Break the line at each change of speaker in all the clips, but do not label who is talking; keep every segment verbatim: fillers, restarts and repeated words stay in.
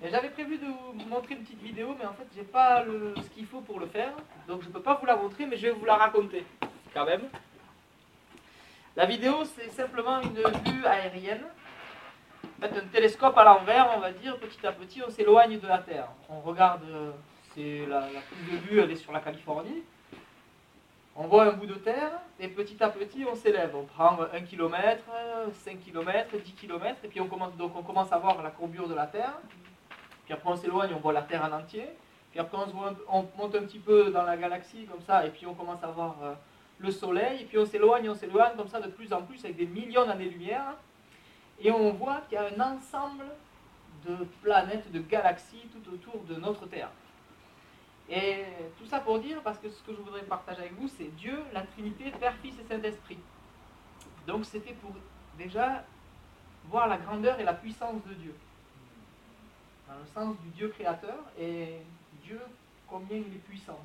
Et j'avais prévu de vous montrer une petite vidéo, mais en fait, j'ai pas le, ce qu'il faut pour le faire. Donc, je ne peux pas vous la montrer, mais je vais vous la raconter, quand même. La vidéo, c'est simplement une vue aérienne. En fait, un télescope à l'envers, on va dire, petit à petit, on s'éloigne de la Terre. On regarde, c'est la, la prise de vue, elle est sur la Californie. On voit un bout de terre, et petit à petit, on s'élève. On prend un kilomètre, cinq kilomètres, dix kilomètres, et puis on commence, donc on commence à voir la courbure de la Terre. Puis après, on s'éloigne, on voit la Terre en entier. Puis après, on, se voit, on monte un petit peu dans la galaxie, comme ça, et puis on commence à voir euh, le Soleil. Et puis on s'éloigne, on s'éloigne, comme ça, de plus en plus, avec des millions d'années-lumière. Et on voit qu'il y a un ensemble de planètes, de galaxies, tout autour de notre Terre. Et tout ça pour dire, parce que ce que je voudrais partager avec vous, c'est Dieu, la Trinité, Père, Fils et Saint-Esprit. Donc c'était pour déjà voir la grandeur et la puissance de Dieu. Dans le sens du Dieu créateur, et Dieu, combien il est puissant.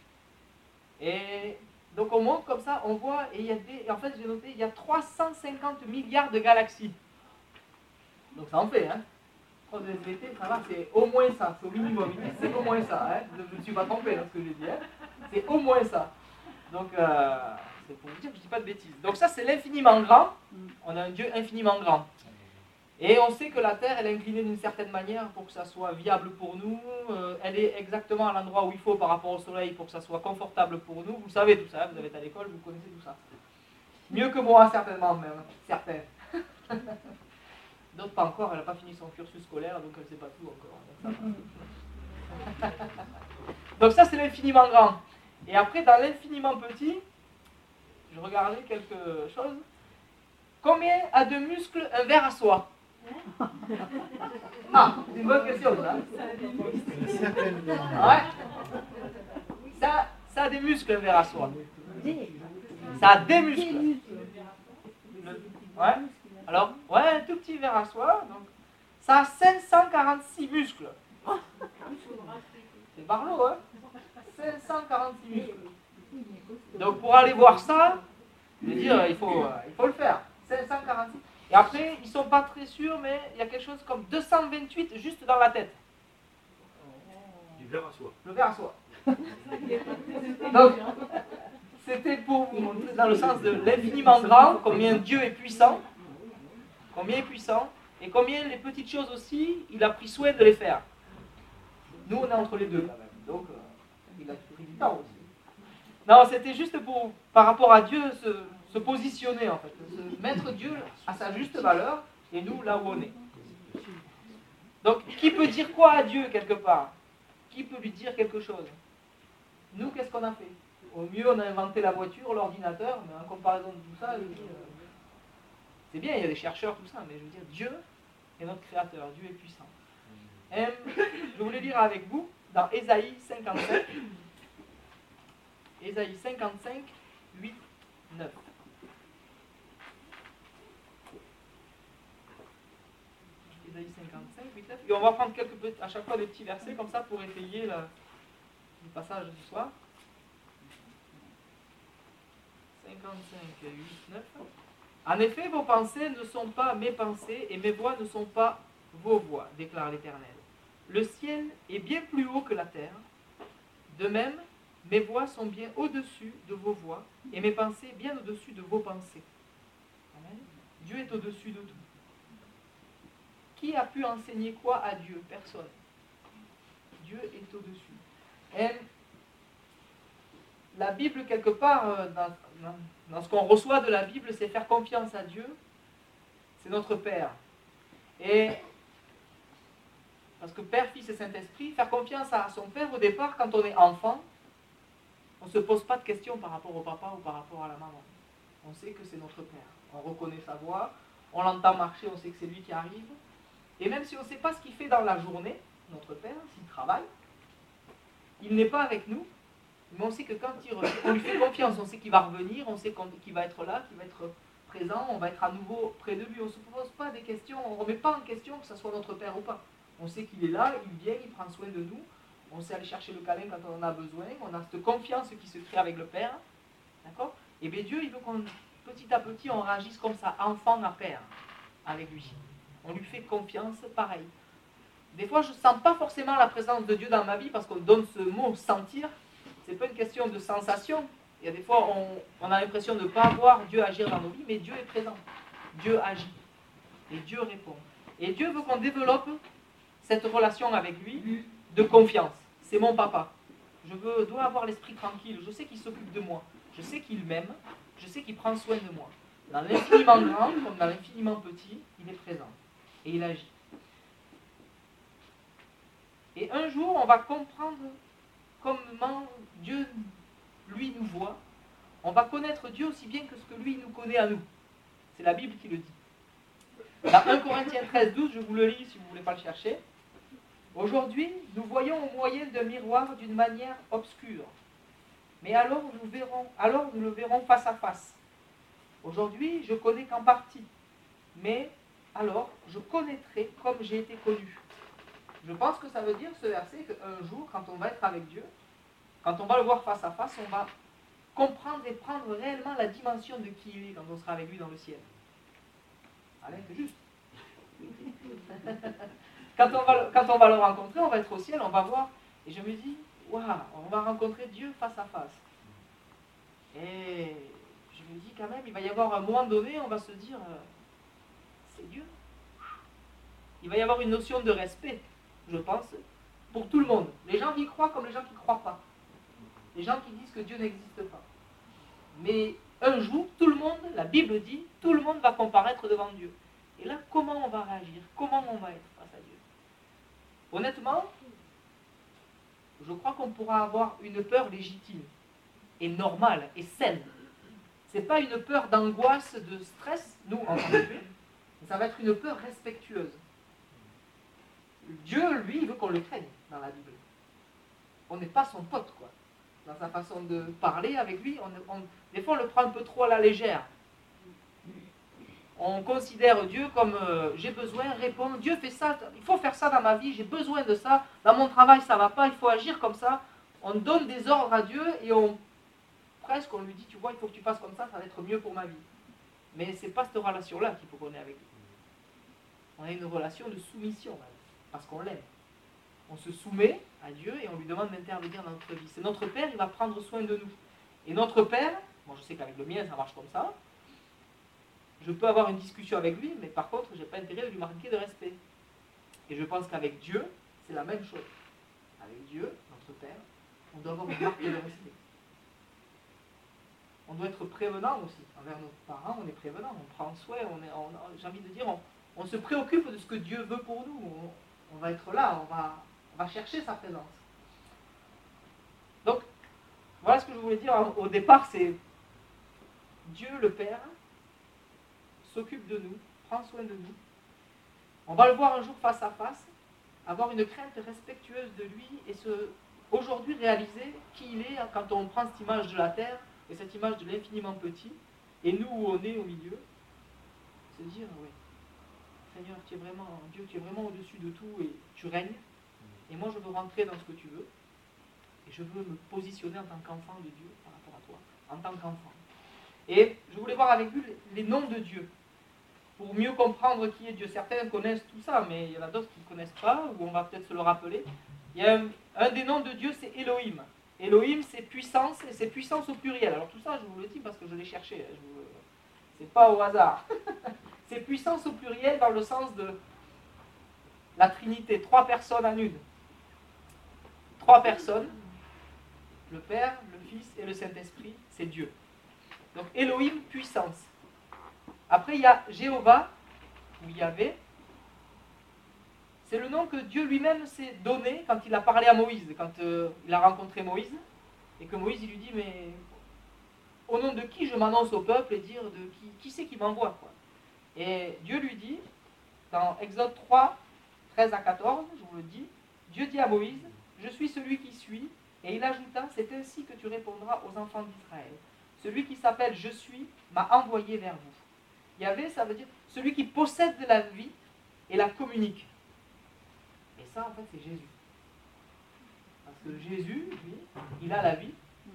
Et donc on monte comme ça, on voit, et il y a des, et en fait j'ai noté, il y a trois cent cinquante milliards de galaxies. Donc ça en fait, hein. trois S V T, ça va, c'est au moins ça, c'est au minimum, c'est au moins ça, hein. Je ne suis pas trompé dans ce que j'ai dit, hein. C'est au moins ça. Donc euh, c'est pour vous dire que je ne dis pas de bêtises. Donc ça c'est l'infiniment grand, on a un Dieu infiniment grand. Et on sait que la Terre, elle est inclinée d'une certaine manière pour que ça soit viable pour nous. Euh, elle est exactement à l'endroit où il faut par rapport au Soleil pour que ça soit confortable pour nous. Vous savez tout ça, vous avez été à l'école, vous connaissez tout ça. Mieux que moi, certainement même. Certains. D'autres pas encore, elle n'a pas fini son cursus scolaire, donc elle ne sait pas tout encore. Donc ça, donc ça c'est l'infiniment grand. Et après, dans l'infiniment petit, je regardais quelque chose. Combien a de muscles un ver à soie? Ah, c'est une bonne question, ça. Ouais. Ça, ça a des muscles, un ver à soie. Ça a des muscles. Ouais. Alors, ouais, un tout petit ver à soie. Donc, ça a cinq cent quarante-six muscles. C'est barlot, hein. cinq cent quarante-six muscles. Donc, pour aller voir ça, je veux dire, il faut, il faut le faire. cinq cent quarante-six. Et après, ils ne sont pas très sûrs, mais il y a quelque chose comme deux cent vingt-huit juste dans la tête.
Du ver à soie.
Le ver à soie. Donc, c'était pour vous montrer dans le sens de l'infiniment grand, combien Dieu est puissant, combien est puissant, et combien les petites choses aussi, il a pris soin de les faire. Nous, on est entre les deux quand même. Donc, euh, il a pris du temps aussi. Non, c'était juste pour, par rapport à Dieu, se, se positionner en fait, se mettre Dieu à sa juste valeur, et nous là où on est. Donc, qui peut dire quoi à Dieu quelque part? Qui peut lui dire quelque chose? Nous, qu'est-ce qu'on a fait? Au mieux, on a inventé la voiture, l'ordinateur, mais en comparaison de tout ça, je veux dire, c'est bien, il y a des chercheurs, tout ça, mais je veux dire, Dieu est notre créateur, Dieu est puissant. Et je voulais lire avec vous dans Ésaïe cinquante-cinq. Ésaïe cinquante-cinq, huit, neuf. Ésaïe cinquante-cinq, huit, neuf. Et on va prendre quelques petits, à chaque fois des petits versets comme ça pour étayer le, le passage du soir. cinquante-cinq, huit, neuf. En effet, vos pensées ne sont pas mes pensées et mes voix ne sont pas vos voix, déclare l'Éternel. Le ciel est bien plus haut que la terre. De même, mes voix sont bien au-dessus de vos voix et mes pensées bien au-dessus de vos pensées. Amen. Dieu est au-dessus de tout. Qui a pu enseigner quoi à Dieu? Personne. Dieu est au-dessus. Et la Bible, quelque part, dans, dans, dans ce qu'on reçoit de la Bible, c'est faire confiance à Dieu. C'est notre Père. Et parce que Père, Fils et Saint-Esprit, faire confiance à son Père au départ, quand on est enfant, on ne se pose pas de questions par rapport au papa ou par rapport à la maman. On sait que c'est notre Père. On reconnaît sa voix, on l'entend marcher, on sait que c'est lui qui arrive. Et même si on ne sait pas ce qu'il fait dans la journée, notre Père, s'il travaille, il n'est pas avec nous, mais on sait que quand il revient, on lui fait confiance, on sait qu'il va revenir, on sait qu'il va être là, qu'il va être présent, on va être à nouveau près de lui. On ne se pose pas des questions, on ne remet pas en question que ce soit notre Père ou pas. On sait qu'il est là, il vient, il prend soin de nous, on sait aller chercher le câlin quand on en a besoin, on a cette confiance qui se crée avec le Père. D'accord? Et bien Dieu, il veut qu'on, petit à petit, on réagisse comme ça, enfant à Père, avec lui. On lui fait confiance, pareil. des fois, je ne sens pas forcément la présence de Dieu dans ma vie parce qu'on donne ce mot sentir. Ce n'est pas une question de sensation. Il y a des fois, on, on a l'impression de ne pas voir Dieu agir dans nos vies, mais Dieu est présent. Dieu agit. Et Dieu répond. Et Dieu veut qu'on développe cette relation avec lui de confiance. C'est mon papa. Je veux, dois avoir l'esprit tranquille. Je sais qu'il s'occupe de moi. Je sais qu'il m'aime. Je sais qu'il prend soin de moi. Dans l'infiniment grand comme dans l'infiniment petit, il est présent. Et il agit. Et un jour, on va comprendre comment Dieu, lui, nous voit. On va connaître Dieu aussi bien que ce que lui nous connaît à nous. C'est la Bible qui le dit. Dans un Corinthiens treize, douze, je vous le lis si vous ne voulez pas le chercher. Aujourd'hui, nous voyons au moyen d'un miroir d'une manière obscure. Mais alors nous, verrons, alors nous le verrons face à face. Aujourd'hui, je connais qu'en partie. Mais alors, je connaîtrai comme j'ai été connu. Je pense que ça veut dire, ce verset, qu'un jour, quand on va être avec Dieu, quand on va le voir face à face, on va comprendre et prendre réellement la dimension de qui il est quand on sera avec lui dans le ciel. Allez, c'est juste. quand, on va, quand on va le rencontrer, on va être au ciel, on va voir, et je me dis, waouh, on va rencontrer Dieu face à face. Et je me dis quand même, il va y avoir un moment donné, on va se dire, euh, c'est Dieu. Il va y avoir une notion de respect, je pense, pour tout le monde. Les gens qui croient comme les gens qui ne croient pas. Les gens qui disent que Dieu n'existe pas. Mais un jour, tout le monde, la Bible dit, tout le monde va comparaître devant Dieu. Et là, comment on va réagir? Comment on va être face à Dieu? Honnêtement, je crois qu'on pourra avoir une peur légitime, et normale, et saine. Ce n'est pas une peur d'angoisse, de stress, nous, en tant que Dieu, mais ça va être une peur respectueuse. Dieu, lui, il veut qu'on le craigne dans la Bible. On n'est pas son pote, quoi. Dans sa façon de parler avec lui, on, on, des fois on le prend un peu trop à la légère. On considère Dieu comme euh, j'ai besoin, réponds, Dieu fait ça, il faut faire ça dans ma vie, j'ai besoin de ça, dans mon travail ça ne va pas, il faut agir comme ça. On donne des ordres à Dieu et on presque on lui dit, tu vois, il faut que tu fasses comme ça, ça va être mieux pour ma vie. Mais ce n'est pas cette relation-là qu'il faut qu'on ait avec lui. On a une relation de soumission, parce qu'on l'aime. On se soumet à Dieu et on lui demande d'intervenir dans notre vie. C'est notre Père, il va prendre soin de nous. Et notre Père, moi je sais qu'avec le mien ça marche comme ça, je peux avoir une discussion avec lui, mais par contre je n'ai pas intérêt de lui marquer de respect. Et je pense qu'avec Dieu, c'est la même chose. Avec Dieu, notre Père, on doit avoir une marque de respect. On doit être prévenant aussi. Envers nos parents, on est prévenant, on prend soin, on est, on, j'ai envie de dire, on, on se préoccupe de ce que Dieu veut pour nous. On, on va être là, on va, on va chercher sa présence. Donc, voilà ce que je voulais dire au départ, c'est Dieu le Père s'occupe de nous, prend soin de nous. On va le voir un jour face à face, avoir une crainte respectueuse de lui et se, aujourd'hui réaliser qui il est quand on prend cette image de la terre et cette image de l'infiniment petit, et nous où on est au milieu, se dire, oui, Seigneur, tu es vraiment Dieu, tu es vraiment au-dessus de tout et tu règnes, et moi je veux rentrer dans ce que tu veux, et je veux me positionner en tant qu'enfant de Dieu par rapport à toi, en tant qu'enfant. Et je voulais voir avec vous les noms de Dieu, pour mieux comprendre qui est Dieu. Certains connaissent tout ça, mais il y en a d'autres qui ne connaissent pas, ou on va peut-être se le rappeler. Il y a un, un des noms de Dieu, c'est Elohim. Elohim, c'est puissance, et c'est puissance au pluriel. Alors tout ça, je vous le dis parce que je l'ai cherché. Vous... C'est pas au hasard. C'est puissance au pluriel dans le sens de la Trinité. Trois personnes en une. Trois personnes. Le Père, le Fils et le Saint-Esprit, c'est Dieu. Donc Elohim, puissance. Après, il y a Jéhovah, ou Yahvé. C'est le nom que Dieu lui-même s'est donné quand il a parlé à Moïse, quand euh, il a rencontré Moïse, et que Moïse il lui dit, mais au nom de qui je m'annonce au peuple et dire de qui, qui c'est qui m'envoie, quoi. Et Dieu lui dit, dans Exode trois, treize à quatorze, je vous le dis, Dieu dit à Moïse, je suis celui qui suis, et il ajouta, c'est ainsi que tu répondras aux enfants d'Israël. Celui qui s'appelle je suis m'a envoyé vers vous. Yahvé, ça veut dire celui qui possède la vie et la communique. Et ça, en fait, c'est Jésus. Parce que Jésus, lui, il a la vie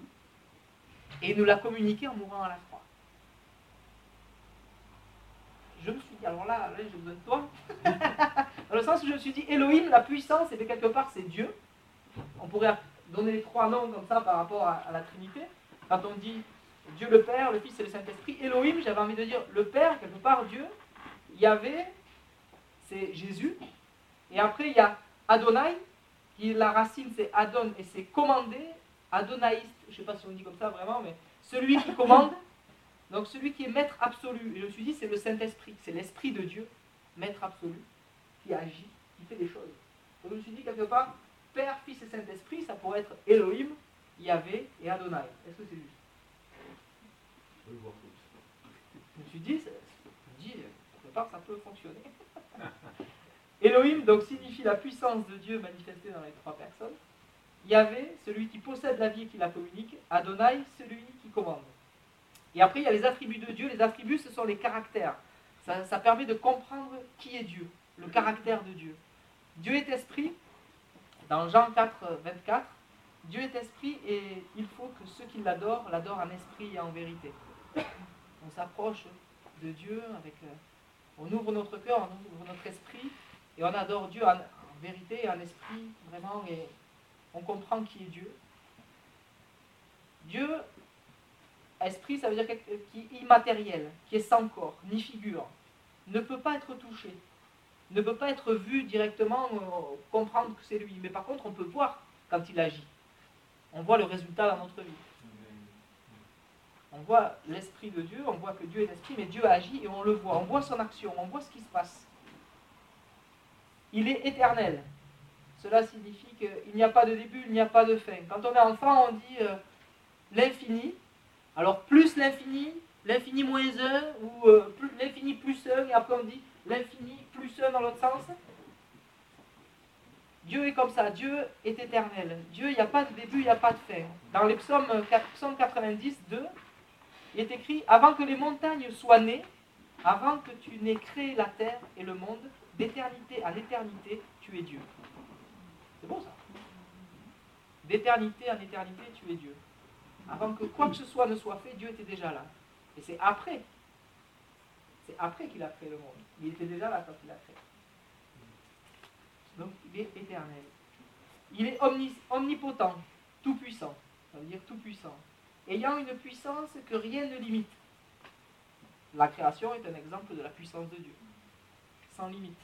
et il nous l'a communiqué en mourant à la croix. Je me suis dit, alors là, là j'ai besoin de toi. Dans le sens où je me suis dit, Elohim, la puissance, et bien quelque part c'est Dieu. On pourrait donner les trois noms comme ça par rapport à, à la Trinité. Quand on dit Dieu le Père, le Fils et le Saint-Esprit, Elohim, j'avais envie de dire le Père, quelque part Dieu. Yahvé, c'est Jésus. Et après il y a Adonai, qui la racine c'est Adon et c'est commandé. Adonaïste, je ne sais pas si on dit comme ça vraiment, mais celui qui commande. Donc celui qui est maître absolu. Et je me suis dit, c'est le Saint-Esprit, c'est l'Esprit de Dieu, maître absolu, qui agit, qui fait des choses. Donc je me suis dit, quelque part, Père, Fils et Saint-Esprit, ça pourrait être Elohim, Yahvé et Adonai. Est-ce que c'est juste?
Je veux voir tout.
Je me suis dit, je me dis, quelque part, ça peut fonctionner. Elohim, donc, signifie la puissance de Dieu manifestée dans les trois personnes. Yahvé, celui qui possède la vie et qui la communique. Adonai, celui qui commande. Et après, il y a les attributs de Dieu. Les attributs, ce sont les caractères. Ça, ça permet de comprendre qui est Dieu, le caractère de Dieu. Dieu est esprit. Dans Jean quatre, vingt-quatre, Dieu est esprit et il faut que ceux qui l'adorent, l'adorent en esprit et en vérité. On s'approche de Dieu avec... On ouvre notre cœur, on ouvre notre esprit et on adore Dieu en, en vérité et en esprit, vraiment, et on comprend qui est Dieu. Dieu, esprit, ça veut dire qui est immatériel, qui est sans corps, ni figure, ne peut pas être touché, ne peut pas être vu directement, euh, comprendre que c'est lui. Mais par contre, on peut voir quand il agit. On voit le résultat dans notre vie. On voit l'esprit de Dieu, on voit que Dieu est l'esprit, mais Dieu agit et on le voit. On voit son action, on voit ce qui se passe. Il est éternel. Cela signifie qu'il n'y a pas de début, il n'y a pas de fin. Quand on est enfant, on dit euh, l'infini. Alors plus l'infini, l'infini moins un, ou euh, plus, l'infini plus un, et après on dit l'infini plus un dans l'autre sens. Dieu est comme ça, Dieu est éternel. Dieu, il n'y a pas de début, il n'y a pas de fin. Dans les psaumes, psaume quatre-vingt-dix, deux, il est écrit « Avant que les montagnes soient nées, avant que tu n'aies créé la terre et le monde, d'éternité en éternité, tu es Dieu. » C'est beau ça. D'éternité en éternité, tu es Dieu. Avant que quoi que ce soit ne soit fait, Dieu était déjà là. Et c'est après. C'est après qu'il a créé le monde. Il était déjà là quand il a créé. Donc il est éternel. Il est omnis, omnipotent, tout puissant. Ça veut dire tout puissant. Ayant une puissance que rien ne limite. La création est un exemple de la puissance de Dieu. Sans limite.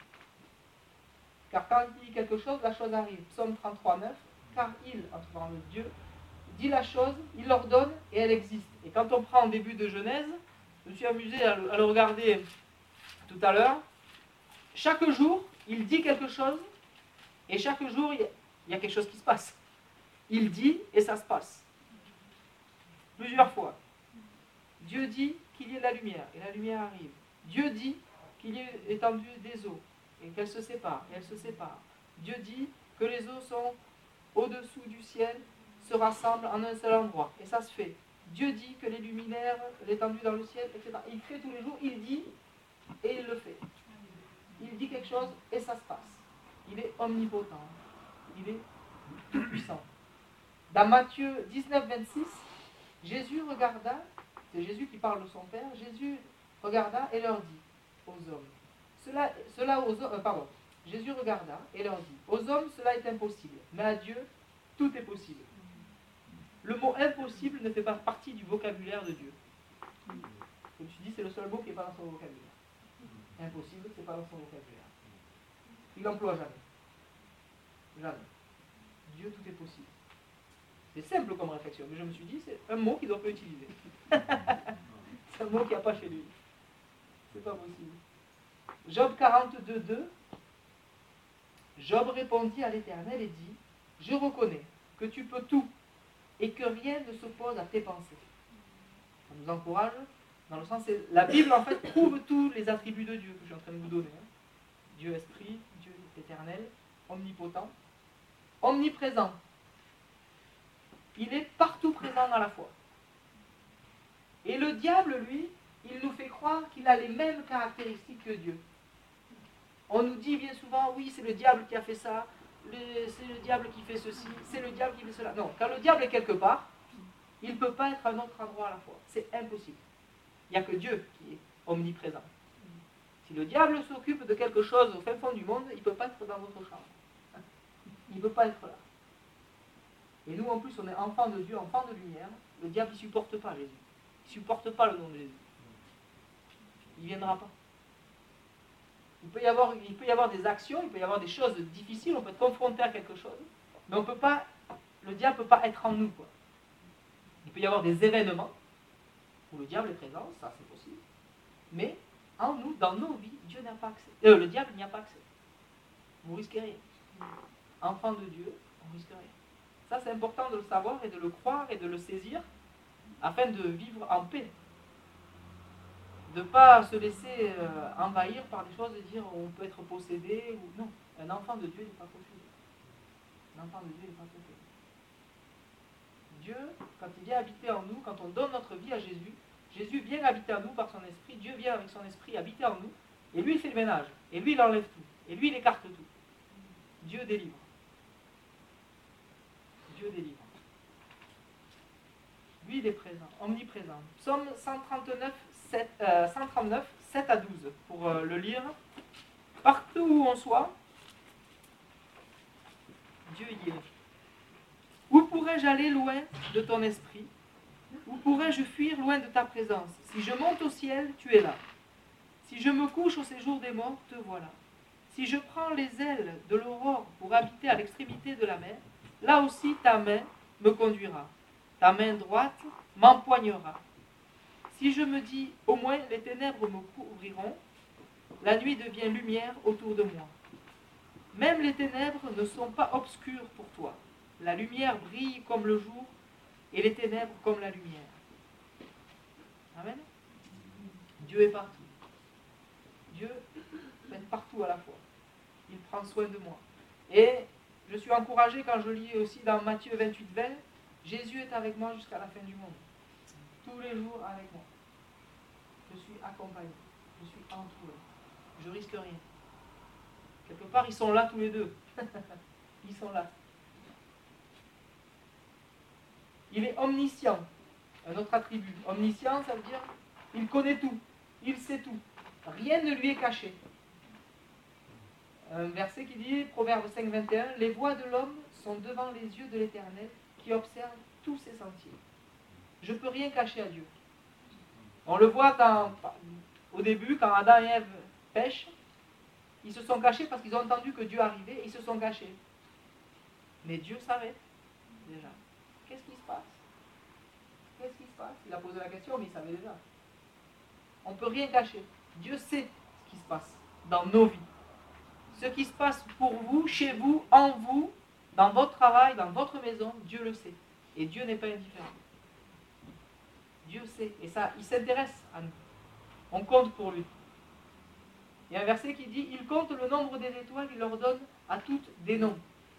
Car quand il dit quelque chose, la chose arrive. Psaume trente-trois, neuf. Car il, entre dans le Dieu, dit la chose, il l'ordonne et elle existe. Et quand on prend en début de Genèse, je me suis amusé à le, à le regarder tout à l'heure. Chaque jour, il dit quelque chose et chaque jour, il y, a, il y a quelque chose qui se passe. Il dit et ça se passe. Plusieurs fois. Dieu dit qu'il y ait de la lumière et la lumière arrive. Dieu dit qu'il y ait étendu des eaux et qu'elles se séparent et elles se séparent. Dieu dit que les eaux sont au-dessous du ciel, se rassemblent en un seul endroit. Et ça se fait. Dieu dit que les luminaires, l'étendue dans le ciel, et cetera. Il crée tous les jours, il dit et il le fait. Il dit quelque chose et ça se passe. Il est omnipotent. Il est tout puissant. Dans Matthieu dix-neuf, vingt-six, Jésus regarda, c'est Jésus qui parle de son Père, Jésus regarda et leur dit aux hommes, cela, cela aux hommes, euh, pardon, Jésus regarda et leur dit, aux hommes cela est impossible, mais à Dieu tout est possible. Le mot impossible ne fait pas partie du vocabulaire de Dieu. Comme je me suis dit, c'est le seul mot qui n'est pas dans son vocabulaire. Impossible, c'est pas dans son vocabulaire. Il n'emploie jamais. Jamais. Dieu, tout est possible. C'est simple comme réflexion, mais je me suis dit, c'est un mot qu'il ne doit pas utiliser. C'est un mot qu'il n'y a pas chez lui. C'est pas possible. Job quarante-deux, deux. Job répondit à l'Éternel et dit, je reconnais que tu peux tout et que rien ne s'oppose à tes pensées. Ça nous encourage, dans le sens, c'est, la Bible en fait prouve tous les attributs de Dieu que je suis en train de vous donner. Hein. Dieu esprit, Dieu éternel, omnipotent, omniprésent. Il est partout présent dans la foi. Et le diable, lui, il nous fait croire qu'il a les mêmes caractéristiques que Dieu. On nous dit bien souvent, oui, c'est le diable qui a fait ça, le, c'est le diable qui fait ceci, c'est le diable qui fait cela. Non, quand le diable est quelque part, il ne peut pas être à un autre endroit à la fois. C'est impossible. Il n'y a que Dieu qui est omniprésent. Si le diable s'occupe de quelque chose au fin fond du monde, il ne peut pas être dans votre chambre. Il ne peut pas être là. Et nous, en plus, on est enfants de Dieu, enfants de lumière. Le diable, il ne supporte pas Jésus. Il ne supporte pas le nom de Jésus. Il ne viendra pas. Il peut, y avoir, il peut y avoir des actions, il peut y avoir des choses difficiles, on peut être confronté à quelque chose, mais on peut pas, le diable ne peut pas être en nous, quoi. Il peut y avoir des événements où le diable est présent, ça c'est possible, mais en nous, dans nos vies, Dieu n'a pas accès. Euh, le diable n'y a pas accès. Vous risquez rien. Enfant de Dieu, on risque rien. Ça c'est important de le savoir et de le croire et de le saisir afin de vivre en paix. De ne pas se laisser euh, envahir par des choses, de dire on peut être possédé ou non. Un enfant de Dieu n'est pas possédé. Un enfant de Dieu n'est pas possédé. Dieu, quand il vient habiter en nous, quand on donne notre vie à Jésus, Jésus vient habiter en nous par son esprit, Dieu vient avec son esprit habiter en nous, et lui il fait le ménage, et lui il enlève tout, et lui il écarte tout. Dieu délivre. Dieu délivre. Lui il est présent, omniprésent. Psaume cent trente-neuf, sept, euh, cent trente-neuf, sept à douze, pour euh, le lire. Partout où on soit, Dieu y est. Où pourrais-je aller loin de ton esprit? Où pourrais-je fuir loin de ta présence? Si je monte au ciel, tu es là. Si je me couche au séjour des morts, te voilà. Si je prends les ailes de l'aurore pour habiter à l'extrémité de la mer, là aussi ta main me conduira. Ta main droite m'empoignera. Si je me dis, au moins les ténèbres me couvriront, la nuit devient lumière autour de moi. Même les ténèbres ne sont pas obscures pour toi. La lumière brille comme le jour et les ténèbres comme la lumière. Amen. Dieu est partout. Dieu est partout à la fois. Il prend soin de moi. Et je suis encouragé quand je lis aussi dans Matthieu vingt-huit, vingt, Jésus est avec moi jusqu'à la fin du monde. Tous les jours avec moi. Je suis accompagné. Je suis entouré. Je risque rien. Quelque part, ils sont là tous les deux. Ils sont là. Il est omniscient. Un autre attribut. Omniscient, ça veut dire il connaît tout. Il sait tout. Rien ne lui est caché. Un verset qui dit, Proverbe cinq, vingt et un, les voies de l'homme sont devant les yeux de l'Éternel qui observe tous ses sentiers. Je ne peux rien cacher à Dieu. On le voit quand, au début, quand Adam et Ève pêchent, ils se sont cachés parce qu'ils ont entendu que Dieu arrivait et ils se sont cachés. Mais Dieu savait déjà. Qu'est-ce qui se passe? Qu'est-ce qui se passe? Il a posé la question, mais il savait déjà. On ne peut rien cacher. Dieu sait ce qui se passe dans nos vies. Ce qui se passe pour vous, chez vous, en vous, dans votre travail, dans votre maison, Dieu le sait. Et Dieu n'est pas indifférent. Dieu sait. Et ça, il s'intéresse à nous. On compte pour lui. Il y a un verset qui dit, il compte le nombre des étoiles, il leur donne à toutes des noms.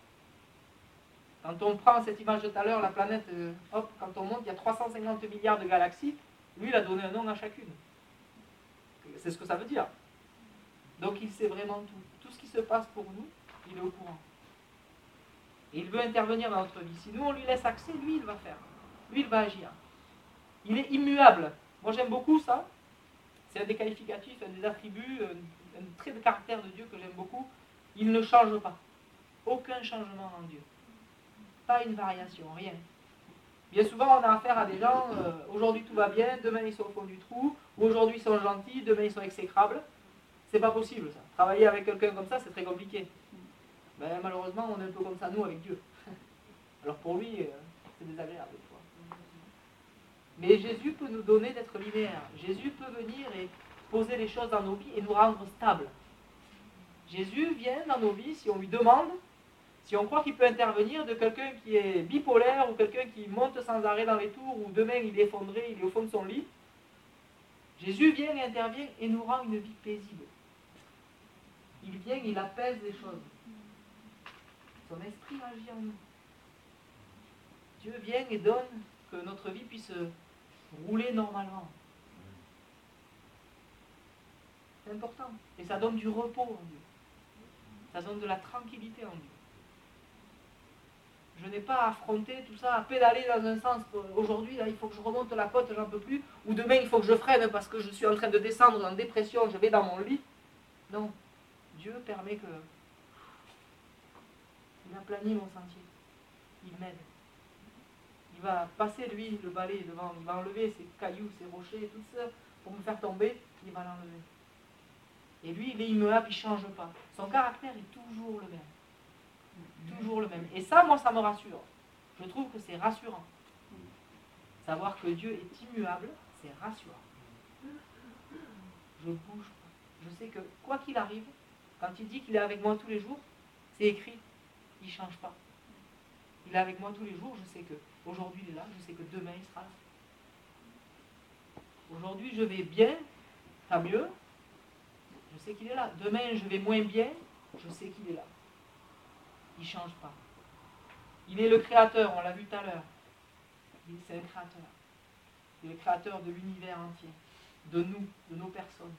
Quand on prend cette image de tout à l'heure, la planète, euh, hop, quand on monte, il y a trois cent cinquante milliards de galaxies. Lui, il a donné un nom à chacune. C'est ce que ça veut dire. Donc il sait vraiment tout. Tout ce qui se passe pour nous, il est au courant. Et il veut intervenir dans notre vie. Si nous, on lui laisse accès, lui, il va faire. Lui, il va agir. Il est immuable. Moi, j'aime beaucoup ça. C'est un des qualificatifs, un des attributs, un, un trait de caractère de Dieu que j'aime beaucoup. Il ne change pas. Aucun changement en Dieu. Pas une variation, rien. Bien souvent, on a affaire à des gens, euh, aujourd'hui tout va bien, demain ils sont au fond du trou, ou aujourd'hui ils sont gentils, demain ils sont exécrables. C'est pas possible ça. Travailler avec quelqu'un comme ça, c'est très compliqué. Ben, malheureusement, on est un peu comme ça, nous, avec Dieu. Alors pour lui, euh, c'est désagréable des fois. Mais Jésus peut nous donner d'être linéaire. Jésus peut venir et poser les choses dans nos vies et nous rendre stables. Jésus vient dans nos vies, si on lui demande, si on croit qu'il peut intervenir, de quelqu'un qui est bipolaire ou quelqu'un qui monte sans arrêt dans les tours ou demain il est effondré, il est au fond de son lit. Jésus vient et intervient et nous rend une vie paisible. Il vient, il apaise les choses. Son esprit agit en nous. Dieu vient et donne que notre vie puisse rouler normalement. C'est important. Et ça donne du repos en Dieu. Ça donne de la tranquillité en Dieu. Je n'ai pas à affronter tout ça, à pédaler dans un sens. Aujourd'hui, là, il faut que je remonte la côte, j'en peux plus. Ou demain, il faut que je freine parce que je suis en train de descendre en dépression, je vais dans mon lit. Non, Dieu permet que... Il aplanit mon sentier. Il m'aide. Il va passer, lui, le balai devant. Il va enlever ses cailloux, ses rochers, tout ça, pour me faire tomber. Il va l'enlever. Et lui, il est immuable, il ne change pas. Son caractère est toujours le même. Toujours le même. Et ça, moi, ça me rassure. Je trouve que c'est rassurant. Savoir que Dieu est immuable, c'est rassurant. Je bouge pas. Je sais que, quoi qu'il arrive, quand il dit qu'il est avec moi tous les jours, c'est écrit. Il ne change pas. Il est avec moi tous les jours, je sais que aujourd'hui il est là, je sais que demain il sera là. Aujourd'hui je vais bien, tant mieux, je sais qu'il est là. Demain je vais moins bien, je sais qu'il est là. Il ne change pas. Il est le créateur, on l'a vu tout à l'heure. C'est un créateur. Il est le créateur de l'univers entier, de nous, de nos personnes.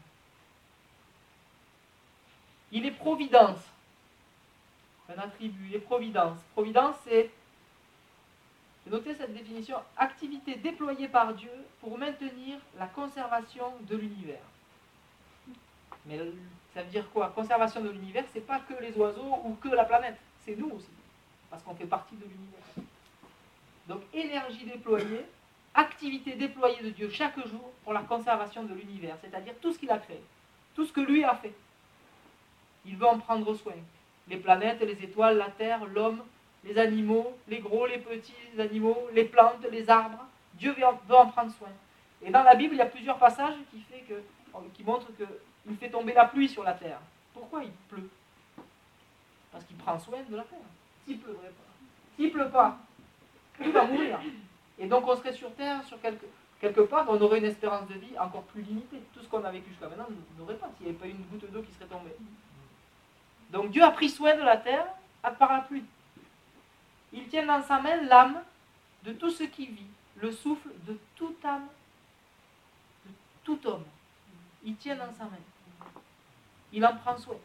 Il est providence. Un attribut, il est providence. Providence, c'est, j'ai noté cette définition, activité déployée par Dieu pour maintenir la conservation de l'univers. Mais ça veut dire quoi? Conservation de l'univers, c'est pas que les oiseaux ou que la planète, c'est nous aussi, parce qu'on fait partie de l'univers. Donc énergie déployée, activité déployée de Dieu chaque jour pour la conservation de l'univers, c'est-à-dire tout ce qu'il a créé, tout ce que lui a fait. Il veut en prendre soin. Les planètes, les étoiles, la terre, l'homme, les animaux, les gros, les petits animaux, les plantes, les arbres. Dieu veut en prendre soin. Et dans la Bible, il y a plusieurs passages qui, fait que, qui montrent qu'il fait tomber la pluie sur la terre. Pourquoi il pleut? Parce qu'il prend soin de la terre. S'il ne pleuvrait pas. S'il ne pleut pas, tout va mourir. Et donc on serait sur terre, sur quelque, quelque part, on aurait une espérance de vie encore plus limitée. Tout ce qu'on a vécu jusqu'à maintenant, on n'aurait pas s'il n'y avait pas une goutte d'eau qui serait tombée. Donc Dieu a pris soin de la terre par la pluie. Il tient dans sa main l'âme de tout ce qui vit, le souffle de toute âme, de tout homme. Il tient dans sa main. Il en prend soin.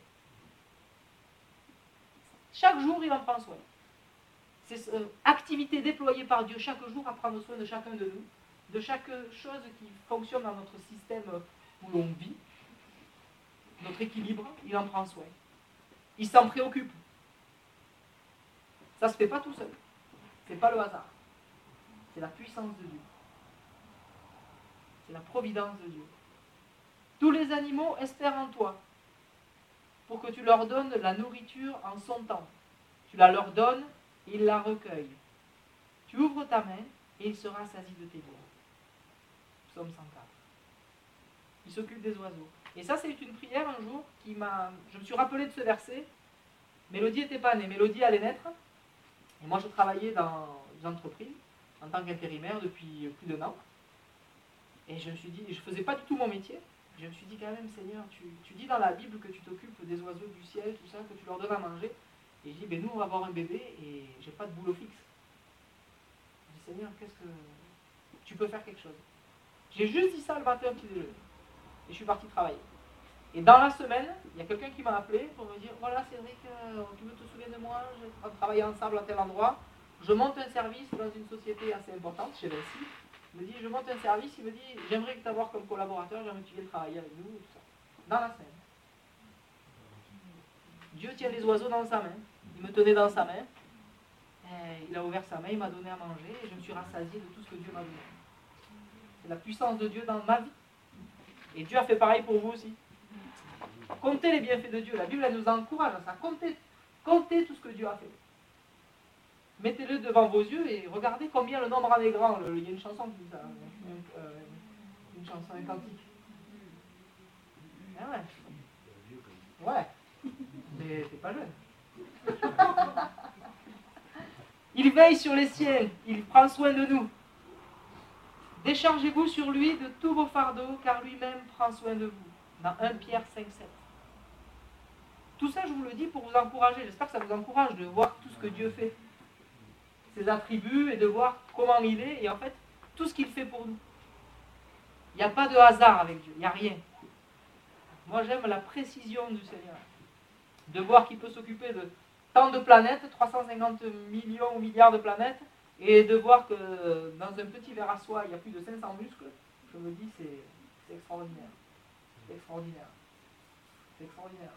Chaque jour, il en prend soin. C'est cette activité déployée par Dieu chaque jour à prendre soin de chacun de nous, de chaque chose qui fonctionne dans notre système où l'on vit, notre équilibre, il en prend soin. Il s'en préoccupe. Ça ne se fait pas tout seul. Ce n'est pas le hasard. C'est la puissance de Dieu. C'est la providence de Dieu. Tous les animaux espèrent en toi pour que tu leur donnes la nourriture en son temps. Tu la leur donnes et ils la recueillent. Tu ouvres ta main et il sera sasi de tes biens. Psaume cent quatre. Il s'occupe des oiseaux. Et ça, c'est une prière un jour qui m'a... Je me suis rappelé de ce verset. Mélodie n'était pas née. Mélodie allait naître. Et moi, je travaillais dans une entreprise en tant qu'intérimaire depuis plus d'un an. Et je me suis dit, je ne faisais pas du tout mon métier. Je me suis dit quand même, Seigneur, tu, tu dis dans la Bible que tu t'occupes des oiseaux du ciel, tout ça, que tu leur donnes à manger. Et je dis, ben nous, on va avoir un bébé et j'ai pas de boulot fixe. Je dis, Seigneur, qu'est-ce que... Tu peux faire quelque chose. J'ai juste dit ça le matin petit déjeuner. Et je suis parti travailler. Et dans la semaine, il y a quelqu'un qui m'a appelé pour me dire, voilà Cédric, tu me te souviens de moi, on travaille ensemble à tel endroit. Je monte un service dans une société assez importante, chez Vinci. Il me dit, je monte un service, il me dit, j'aimerais t'avoir comme collaborateur, j'aimerais que tu viennes travailler avec nous, tout ça. Dans la semaine. Dieu tient les oiseaux dans sa main. Il me tenait dans sa main. Et il a ouvert sa main, il m'a donné à manger et je me suis rassasié de tout ce que Dieu m'a donné. C'est la puissance de Dieu dans ma vie. Et Dieu a fait pareil pour vous aussi. Comptez les bienfaits de Dieu. La Bible, elle nous encourage à ça. Comptez, comptez tout ce que Dieu a fait. Mettez-le devant vos yeux et regardez combien le nombre en est grand. Il y a une chanson qui dit ça. Euh, une chanson, un cantique. Ah ouais. Ouais. Mais t'es pas jeune. Il veille sur les siens. Il prend soin de nous. Déchargez-vous sur lui de tous vos fardeaux, car lui-même prend soin de vous. Dans premier Pierre cinq sept. Tout ça, je vous le dis pour vous encourager. J'espère que ça vous encourage de voir tout ce que Dieu fait. Ses attributs et de voir comment il est. Et en fait, tout ce qu'il fait pour nous. Il n'y a pas de hasard avec Dieu. Il n'y a rien. Moi, j'aime la précision du Seigneur. De voir qu'il peut s'occuper de tant de planètes, trois cent cinquante millions ou milliards de planètes, et de voir que dans un petit verre à soie, il y a plus de cinq cents muscles, je me dis, c'est, c'est extraordinaire. C'est extraordinaire. C'est extraordinaire.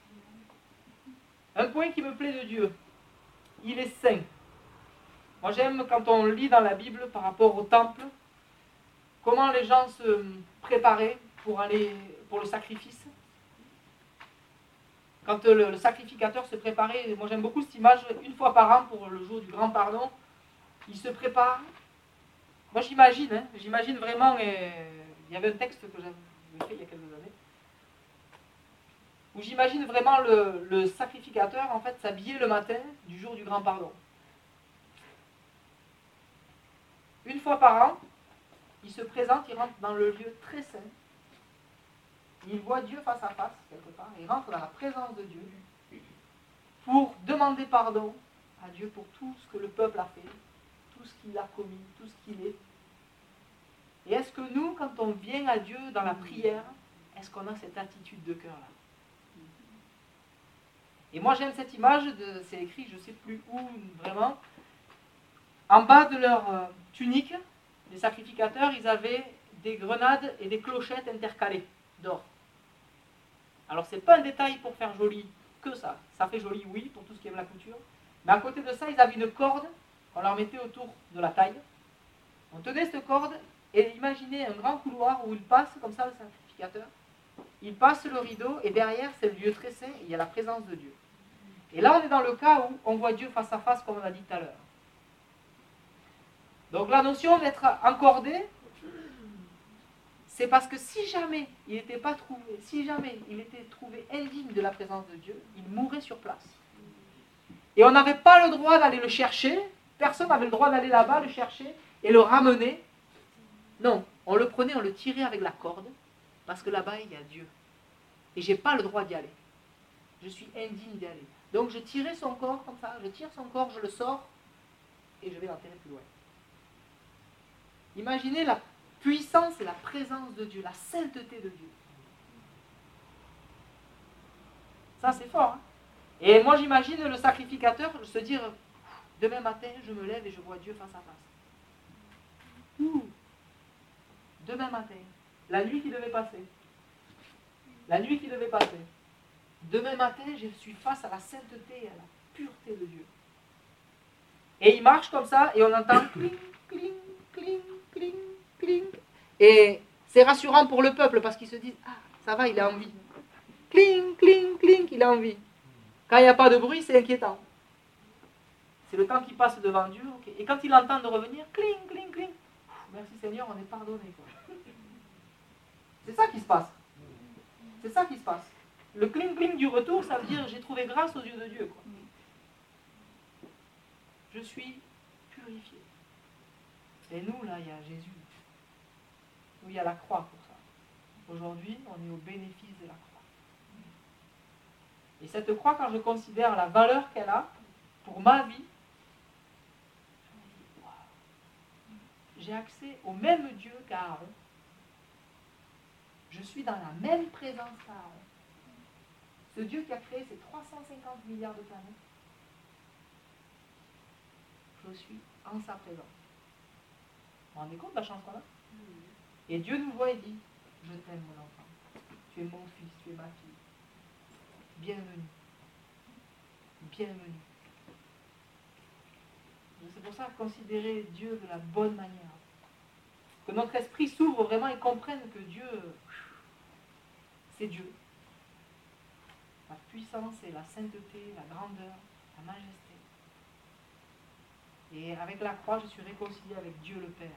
Un point qui me plaît de Dieu, il est saint. Moi j'aime quand on lit dans la Bible par rapport au temple, comment les gens se préparaient pour aller pour le sacrifice. Quand le, le sacrificateur se préparait, moi j'aime beaucoup cette image, une fois par an pour le jour du grand pardon, il se prépare. Moi j'imagine, hein, j'imagine vraiment, et il y avait un texte que j'avais fait il y a quelques années, où j'imagine vraiment le, le sacrificateur en fait s'habiller le matin du jour du grand pardon. Une fois par an, il se présente, il rentre dans le lieu très saint, il voit Dieu face à face, quelque part, il rentre dans la présence de Dieu pour demander pardon à Dieu pour tout ce que le peuple a fait, tout ce qu'il a commis, tout ce qu'il est. Et est-ce que nous, quand on vient à Dieu dans la prière, est-ce qu'on a cette attitude de cœur-là? Et moi j'aime cette image, de, c'est écrit, je ne sais plus où vraiment, en bas de leur euh, tunique, les sacrificateurs, ils avaient des grenades et des clochettes intercalées d'or. Alors c'est pas un détail pour faire joli que ça, ça fait joli oui, pour tout ce qui aime la couture, mais à côté de ça, ils avaient une corde qu'on leur mettait autour de la taille. On tenait cette corde et imaginez un grand couloir où il passe comme ça le sacrificateur, il passe le rideau et derrière c'est le lieu très saint et il y a la présence de Dieu. Et là on est dans le cas où on voit Dieu face à face comme on a dit tout à l'heure. Donc la notion d'être encordé, c'est parce que si jamais il n'était pas trouvé, si jamais il était trouvé indigne de la présence de Dieu, il mourrait sur place. Et on n'avait pas le droit d'aller le chercher, personne n'avait le droit d'aller là-bas le chercher et le ramener. Non, on le prenait, on le tirait avec la corde, parce que là-bas il y a Dieu. Et je n'ai pas le droit d'y aller. Je suis indigne d'y aller. Donc je tirais son corps comme ça, je tire son corps, je le sors, et je vais l'enterrer plus loin. Imaginez la puissance et la présence de Dieu, la sainteté de Dieu. Ça c'est fort. Hein? Et moi j'imagine le sacrificateur se dire, demain matin je me lève et je vois Dieu face à face. Ouh. Demain matin, la nuit qui devait passer, la nuit qui devait passer, demain matin je suis face à la sainteté et à la pureté de Dieu. Et il marche comme ça et on entend cling, cling, cling, cling, cling. Et c'est rassurant pour le peuple parce qu'ils se disent, ah ça va, il a envie. Cling, cling, cling, il a envie. Quand il n'y a pas de bruit, c'est inquiétant. C'est le temps qui passe devant Dieu. Okay. Et quand il entend de revenir, cling, cling, cling. Merci Seigneur, on est pardonné. Quoi. C'est ça qui se passe. C'est ça qui se passe. Le cling, cling du retour, ça veut dire j'ai trouvé grâce aux yeux de Dieu. Quoi. Je suis purifié. Et nous, là, il y a Jésus. Nous, il y a la croix pour ça. Aujourd'hui, on est au bénéfice de la croix. Et cette croix, quand je considère la valeur qu'elle a pour ma vie, j'ai accès au même Dieu qu'Aaron. Je suis dans la même présence qu'Aaron. Ce Dieu qui a créé ces trois cent cinquante milliards de planètes, je suis en sa présence. Vous vous rendez compte de la chance qu'on a? Et Dieu nous voit et dit, je t'aime mon enfant, tu es mon fils, tu es ma fille. Bienvenue. Bienvenue. C'est pour ça considérer Dieu de la bonne manière. Que notre esprit s'ouvre vraiment et comprenne que Dieu, c'est Dieu. La puissance et la sainteté, la grandeur, la majesté. Et avec la croix, je suis réconcilié avec Dieu le Père.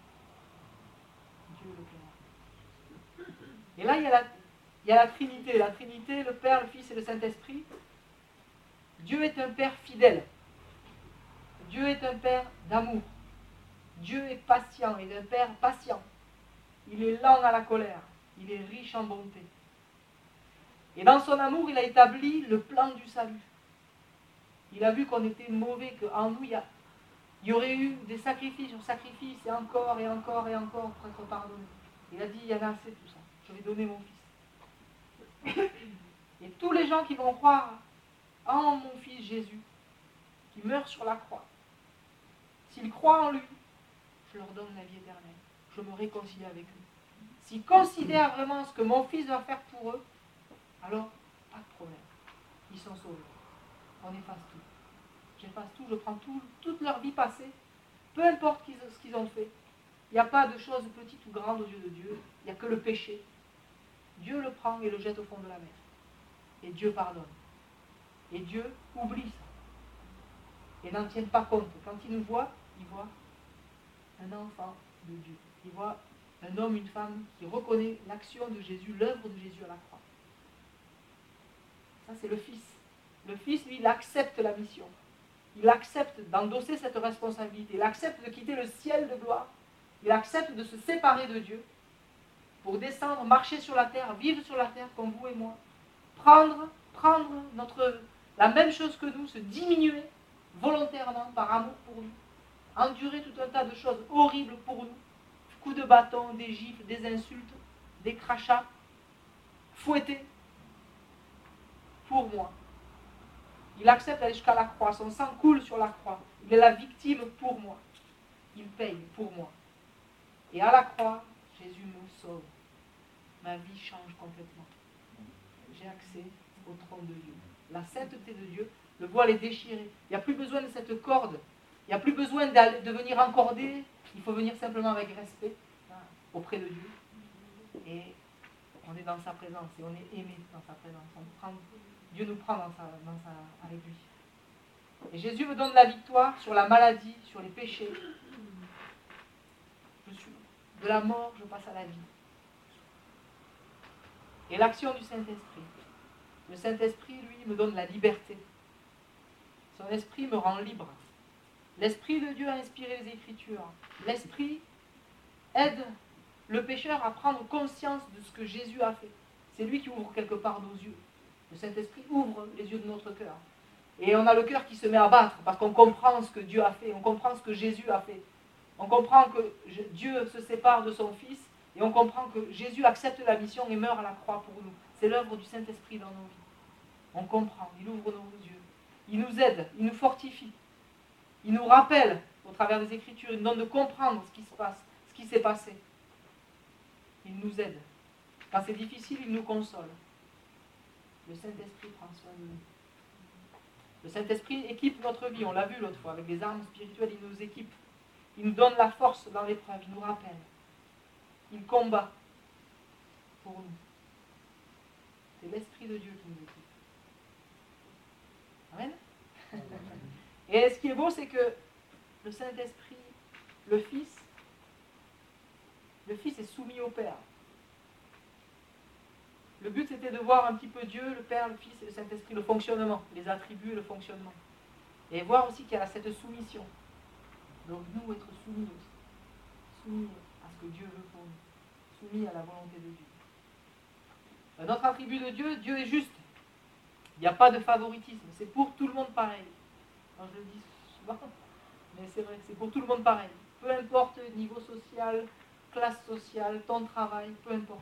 Dieu le Père. Et là, il y a la, il y a la Trinité. La Trinité, le Père, le Fils et le Saint-Esprit. Dieu est un Père fidèle. Dieu est un Père d'amour. Dieu est patient, il est un Père patient. Il est lent à la colère. Il est riche en bonté. Et dans son amour, il a établi le plan du salut. Il a vu qu'on était mauvais, qu'en nous, il y, a, il y aurait eu des sacrifices sur sacrifices, et encore, et encore, et encore, pour être pardonné. Il a dit, il y en a assez de tout ça. Je vais donner mon fils. Et tous les gens qui vont croire en mon fils Jésus, qui meurt sur la croix, s'ils croient en lui, je leur donne la vie éternelle. Je me réconcilie avec eux. S'ils considèrent vraiment ce que mon fils doit faire pour eux, alors pas de problème. Ils sont sauvés. On efface tout. J'efface tout, je prends tout, toute leur vie passée, peu importe ce qu'ils ont fait. Il n'y a pas de choses petites ou grandes aux yeux de Dieu, il n'y a que le péché. Dieu le prend et le jette au fond de la mer. Et Dieu pardonne. Et Dieu oublie ça. Et n'en tient pas compte. Quand il nous voit, il voit un enfant de Dieu. Il voit un homme, une femme qui reconnaît l'action de Jésus, l'œuvre de Jésus à la croix. Ça, c'est le Fils. Le Fils, lui, il accepte la mission. Il accepte d'endosser cette responsabilité. Il accepte de quitter le ciel de gloire. Il accepte de se séparer de Dieu pour descendre, marcher sur la terre, vivre sur la terre comme vous et moi. Prendre, prendre notre, la même chose que nous, se diminuer volontairement par amour pour nous. Endurer tout un tas de choses horribles pour nous. Coups de bâton, des gifles, des insultes, des crachats. Fouetter pour moi. Il accepte d'aller jusqu'à la croix. Son sang coule sur la croix. Il est la victime pour moi. Il paye pour moi. Et à la croix, Jésus me sauve. Ma vie change complètement. J'ai accès au trône de Dieu. La sainteté de Dieu, le voile est déchiré. Il n'y a plus besoin de cette corde. Il n'y a plus besoin de venir encorder. Il faut venir simplement avec respect auprès de Dieu. Et on est dans sa présence et on est aimé dans sa présence. On prend, Dieu nous prend dans sa, dans sa, avec lui. Et Jésus me donne la victoire sur la maladie, sur les péchés. Je suis de la mort, je passe à la vie. Et l'action du Saint-Esprit. Le Saint-Esprit, lui, me donne la liberté. Son esprit me rend libre. L'Esprit de Dieu a inspiré les Écritures. L'Esprit aide le pécheur à prendre conscience de ce que Jésus a fait. C'est lui qui ouvre quelque part nos yeux. Le Saint-Esprit ouvre les yeux de notre cœur. Et on a le cœur qui se met à battre parce qu'on comprend ce que Dieu a fait, on comprend ce que Jésus a fait. On comprend que Dieu se sépare de son Fils et on comprend que Jésus accepte la mission et meurt à la croix pour nous. C'est l'œuvre du Saint-Esprit dans nos vies. On comprend, il ouvre nos yeux. Il nous aide, il nous fortifie. Il nous rappelle, au travers des Écritures, il nous donne de comprendre ce qui se passe, ce qui s'est passé. Il nous aide. Quand c'est difficile, il nous console. Le Saint-Esprit prend soin de nous. Le Saint-Esprit équipe notre vie, on l'a vu l'autre fois, avec des armes spirituelles, il nous équipe. Il nous donne la force dans l'épreuve, il nous rappelle. Il combat pour nous. C'est l'Esprit de Dieu qui nous équipe. Amen. Et ce qui est beau, c'est que le Saint-Esprit, le Fils, le Fils est soumis au Père. Le but, c'était de voir un petit peu Dieu, le Père, le Fils et le Saint-Esprit, le fonctionnement, les attributs et le fonctionnement. Et voir aussi qu'il y a cette soumission. Donc nous, être soumis aussi. Soumis à ce que Dieu veut pour nous. Soumis à la volonté de Dieu. Un autre attribut de Dieu, Dieu est juste. Il n'y a pas de favoritisme. C'est pour tout le monde pareil. Alors, je le dis souvent, mais c'est vrai que c'est pour tout le monde pareil. Peu importe niveau social, classe sociale, ton travail, peu importe.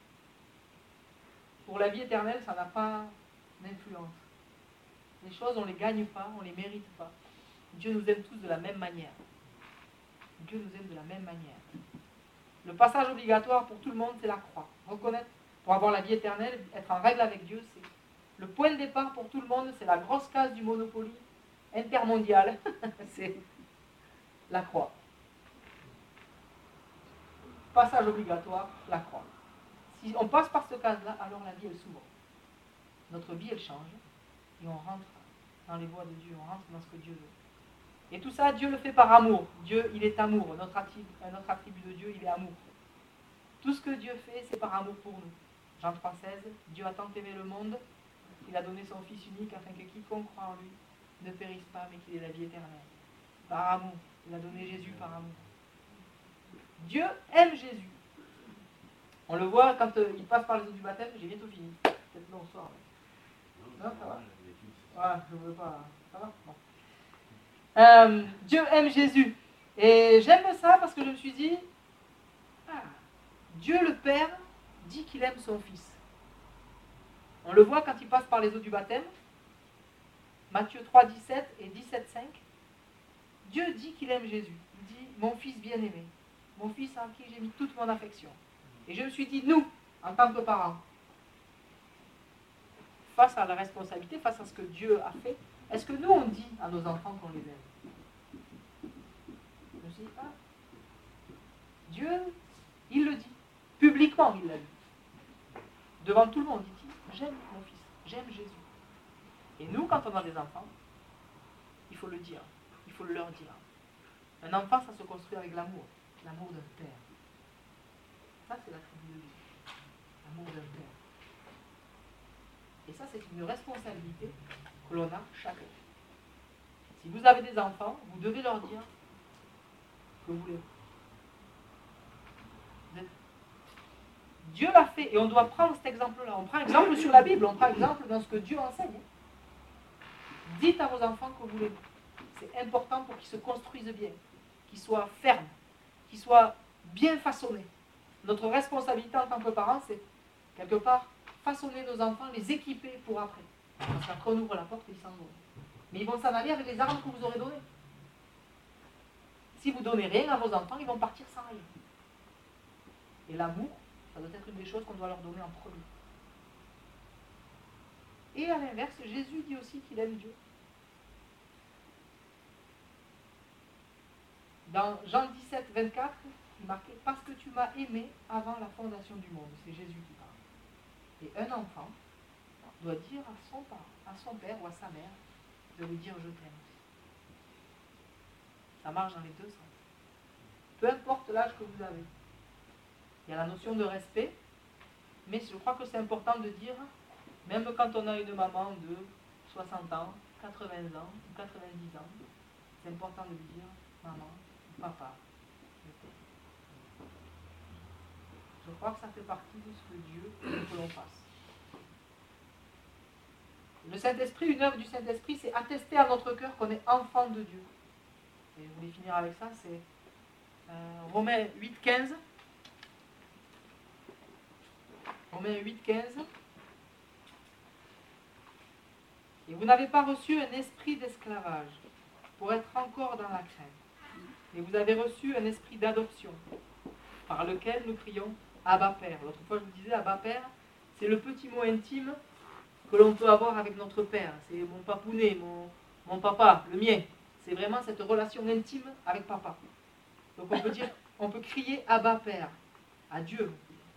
Pour la vie éternelle, ça n'a pas d'influence. Les choses, on ne les gagne pas, on ne les mérite pas. Dieu nous aime tous de la même manière. Dieu nous aime de la même manière. Le passage obligatoire pour tout le monde, c'est la croix. Reconnaître, pour avoir la vie éternelle, être en règle avec Dieu, c'est le point de départ pour tout le monde, c'est la grosse case du Monopoly intermondial, c'est la croix. Passage obligatoire, la croix. Si on passe par ce case-là, alors la vie, elle s'ouvre. Notre vie, elle change, et on rentre dans les voies de Dieu, on rentre dans ce que Dieu veut. Et tout ça, Dieu le fait par amour. Dieu, il est amour. Notre attribut, notre attribut de Dieu, il est amour. Tout ce que Dieu fait, c'est par amour pour nous. Jean trois seize, Dieu a tant aimé le monde, qu'il a donné son Fils unique, afin que quiconque croit en lui ne périsse pas, mais qu'il ait la vie éternelle. Par amour. Il a donné Jésus par amour. Dieu aime Jésus. On le voit quand euh, il passe par les eaux du baptême. J'ai bientôt fini. Peut-être long soir. Mais... Non, ça va. Ouais, je ne veux pas. Ça va bon. euh, Dieu aime Jésus. Et j'aime ça parce que je me suis dit, ah, Dieu le Père dit qu'il aime son Fils. On le voit quand il passe par les eaux du baptême. Matthieu trois, dix-sept et dix-sept, cinq. Dieu dit qu'il aime Jésus. Il dit, mon Fils bien-aimé, mon Fils en qui j'ai mis toute mon affection. Et je me suis dit, nous, en tant que parents, face à la responsabilité, face à ce que Dieu a fait, est-ce que nous, on dit à nos enfants qu'on les aime? Je me suis dit, ah, Dieu, il le dit. Publiquement, il l'a dit. Devant tout le monde, il dit, j'aime mon fils, j'aime Jésus. Et nous, quand on a des enfants, il faut le dire, il faut le leur dire. Un enfant, ça se construit avec l'amour, l'amour d'un père. Ça, c'est la tribu de Dieu, l'amour d'un père. Et ça, c'est une responsabilité que l'on a chacun. Si vous avez des enfants, vous devez leur dire que vous les... Dieu l'a fait, et on doit prendre cet exemple-là. On prend exemple sur la Bible, on prend exemple dans ce que Dieu enseigne. Dites à vos enfants que vous les... C'est important pour qu'ils se construisent bien, qu'ils soient fermes, qu'ils soient bien façonnés. Notre responsabilité en tant que parents, c'est quelque part façonner nos enfants, les équiper pour après. Parce qu'après on ouvre la porte et ils s'en vont. Mais ils vont s'en aller avec les armes que vous aurez données. Si vous ne donnez rien à vos enfants, ils vont partir sans rien. Et l'amour, ça doit être une des choses qu'on doit leur donner en premier. Et à l'inverse, Jésus dit aussi qu'il aime Dieu. Dans Jean dix-sept, vingt-quatre, il est marqué « Parce que tu m'as aimé avant la fondation du monde ». C'est Jésus qui parle. Et un enfant doit dire à son parent, à son père ou à sa mère, de lui dire « je t'aime ». Ça marche dans les deux sens. Peu importe l'âge que vous avez. Il y a la notion de respect, mais je crois que c'est important de dire, même quand on a une maman de soixante ans, quatre-vingts ans, quatre-vingt-dix ans, c'est important de lui dire « maman, papa, je t'aime ». Je crois que ça fait partie de ce que Dieu veut que l'on fasse. Le Saint-Esprit, une œuvre du Saint-Esprit, c'est attester à notre cœur qu'on est enfant de Dieu. Et je voulais finir avec ça, c'est euh, Romains huit, quinze. Romains huit, quinze. Et vous n'avez pas reçu un esprit d'esclavage pour être encore dans la crainte. Mais vous avez reçu un esprit d'adoption par lequel nous crions Abba Père. L'autre fois, je vous disais, Abba Père, c'est le petit mot intime que l'on peut avoir avec notre Père. C'est mon papounet, mon, mon papa, le mien. C'est vraiment cette relation intime avec papa. Donc on peut dire, on peut crier Abba Père, à Dieu.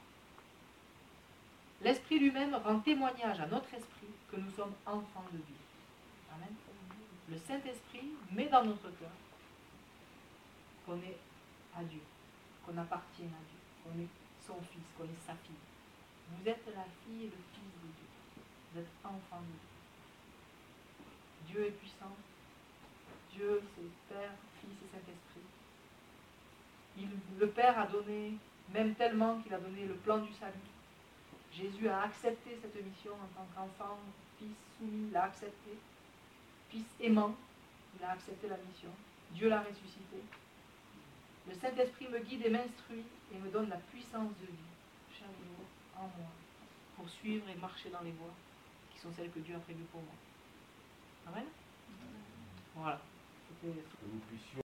L'Esprit lui-même rend témoignage à notre esprit que nous sommes enfants de Dieu. Amen. Le Saint-Esprit met dans notre cœur qu'on est à Dieu, qu'on appartient à Dieu, qu'on est son fils, qu'on est sa fille. Vous êtes la fille et le fils de Dieu. Vous êtes enfants de Dieu. Dieu est puissant. Dieu, c'est Père, Fils et Saint-Esprit. Il, le Père a donné, même tellement qu'il a donné le plan du salut. Jésus a accepté cette mission en tant qu'enfant, fils soumis, il l'a accepté. Fils aimant, il a accepté la mission. Dieu l'a ressuscité. Le Saint-Esprit me guide et m'instruit et me donne la puissance de vie, chaque jour, en moi, pour suivre et marcher dans les voies qui sont celles que Dieu a prévues pour moi. Amen. Voilà. C'était...